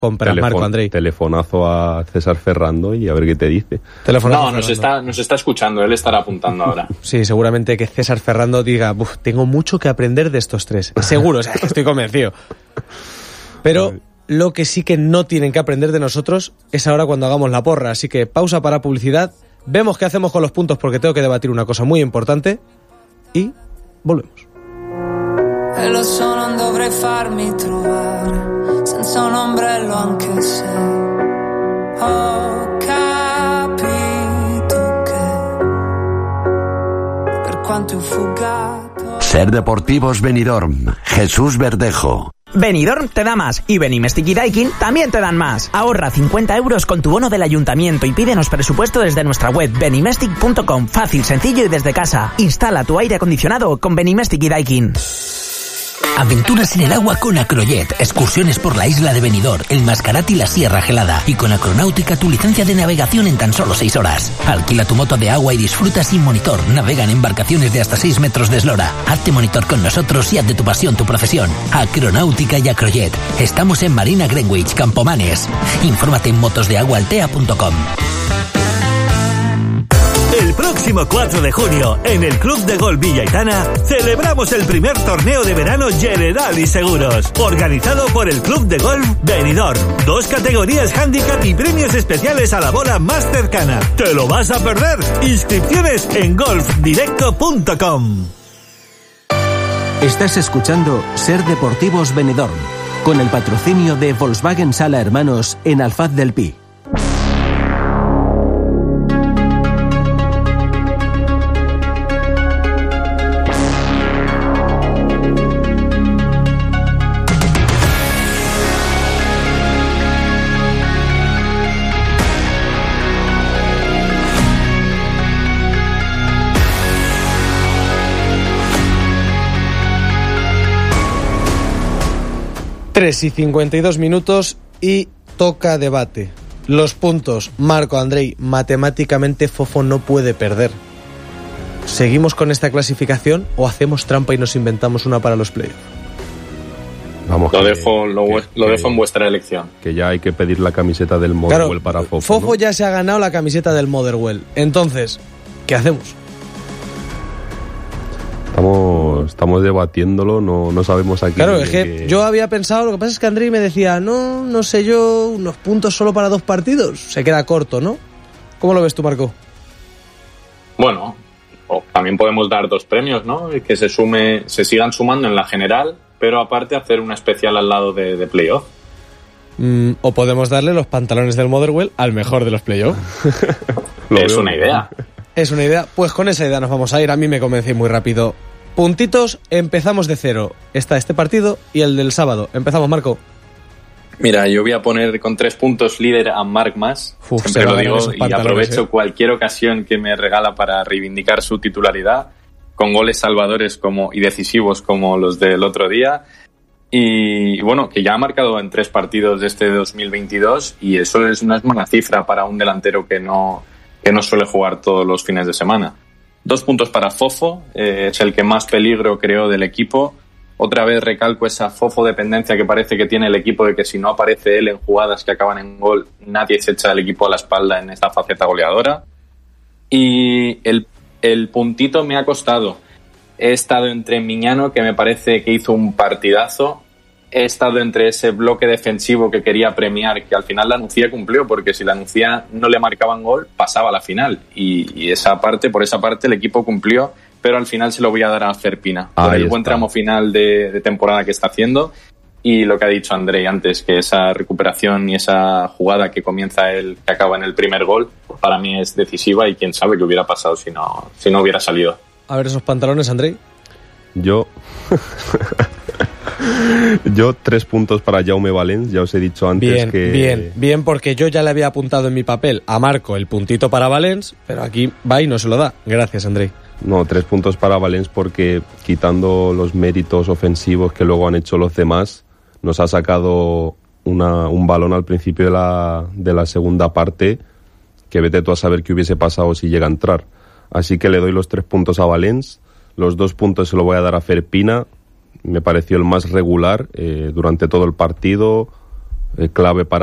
compras, Marco, Andrei. Telefonazo a César Ferrando y a ver qué te dice. No, nos está escuchando, él estará apuntando ahora. Sí, seguramente que César Ferrando diga, tengo mucho que aprender de estos tres. Seguro, o sea, estoy convencido. Pero lo que sí que no tienen que aprender de nosotros es ahora cuando hagamos la porra. Así que pausa para publicidad, vemos qué hacemos con los puntos porque tengo que debatir una cosa muy importante y volvemos. E lo so, non dovrei farmi trovare senza un ombrello, anche se ho capito che per quanto ho fugato. Ser Deportivos Benidorm, Jesús Verdejo. Benidorm te da más y Benimestic y Daikin también te dan más. Ahorra 50 euros con tu bono del ayuntamiento y pídenos presupuesto desde nuestra web benimestic.com. Fácil, sencillo y desde casa. Instala tu aire acondicionado con Benimestic y Daikin. Aventuras en el agua con Acrojet, excursiones por la isla de Benidorm, el Mascarat y la Sierra Gelada. Y con Acronáutica tu licencia de navegación en tan solo 6 horas. Alquila tu moto de agua y disfruta sin monitor. Navega en embarcaciones de hasta 6 metros de eslora. Hazte monitor con nosotros y haz de tu pasión tu profesión. Acronáutica y Acrojet. Estamos en Marina Greenwich, Campomanes. Infórmate en motosdeaguaaltea.com. El próximo 4 de junio, en el Club de Golf Villaitana, celebramos el primer torneo de verano Generali Seguros, organizado por el Club de Golf Benidorm. 2 categorías handicap y premios especiales a la bola más cercana. ¿Te lo vas a perder? Inscripciones en golfdirecto.com. Estás escuchando Ser Deportivos Benidorm, con el patrocinio de Volkswagen Sala Hermanos en Alfaz del Pi. Tres y 52 minutos y toca debate. Los puntos, Marco, Andrei, matemáticamente Fofo no puede perder. ¿Seguimos con esta clasificación o hacemos trampa y nos inventamos una para los playoffs? Vamos, lo dejo en vuestra elección. Que ya hay que pedir la camiseta del Motherwell para Fofo. Fofo, ¿no? Ya se ha ganado la camiseta del Motherwell. Entonces, ¿qué hacemos? Estamos debatiéndolo, no sabemos aquí. Claro, es que yo había pensado, lo que pasa es que Andrei me decía, no sé yo, unos puntos solo para 2 partidos. Se queda corto, ¿no? ¿Cómo lo ves tú, Marco? Bueno, también podemos dar 2 premios, ¿no? Que se sigan sumando en la general, pero aparte hacer una especial al lado de playoff. O podemos darle los pantalones del Motherwell al mejor de los playoffs. Es una idea. Es una idea. Pues con esa idea nos vamos a ir. A mí me convencí muy rápido. Puntitos, empezamos de 0. Está este partido y el del sábado. Empezamos, Marco. Mira, yo voy a poner con 3 puntos líder a Marc Mas. Siempre lo digo y aprovecho cualquier ocasión que me regala para reivindicar su titularidad, con goles salvadores y decisivos como los del otro día. Y bueno, que ya ha marcado en 3 partidos de este 2022 y eso no es mala cifra para un delantero que no suele jugar todos los fines de semana. 2 puntos para Fofo, es el que más peligro creó del equipo. Otra vez recalco esa Fofo dependencia que parece que tiene el equipo de que si no aparece él en jugadas que acaban en gol, nadie se echa el equipo a la espalda en esta faceta goleadora. Y el puntito me ha costado. He estado entre Miñano, que me parece que hizo un partidazo. He estado entre ese bloque defensivo que quería premiar, que al final la Nucía cumplió, porque si la Nucía no le marcaban gol, pasaba a la final. Y por esa parte el equipo cumplió, pero al final se lo voy a dar a Ferpina, por el buen tramo final de temporada que está haciendo. Y lo que ha dicho Andrei antes, que esa recuperación y esa jugada que que acaba en el primer gol, para mí es decisiva y quién sabe qué hubiera pasado si no hubiera salido. A ver esos pantalones, Andrei. Yo 3 puntos para Jaume Valens, ya os he dicho antes Bien, porque yo ya le había apuntado en mi papel a Marco el puntito para Valens, pero aquí va y no se lo da. Gracias, Andrei. No, 3 puntos para Valens porque quitando los méritos ofensivos que luego han hecho los demás, nos ha sacado un balón al principio de la segunda parte que vete tú a saber qué hubiese pasado si llega a entrar. Así que le doy los 3 puntos a Valens, los 2 puntos se lo voy a dar a Ferpina. Me pareció el más regular durante todo el partido, clave para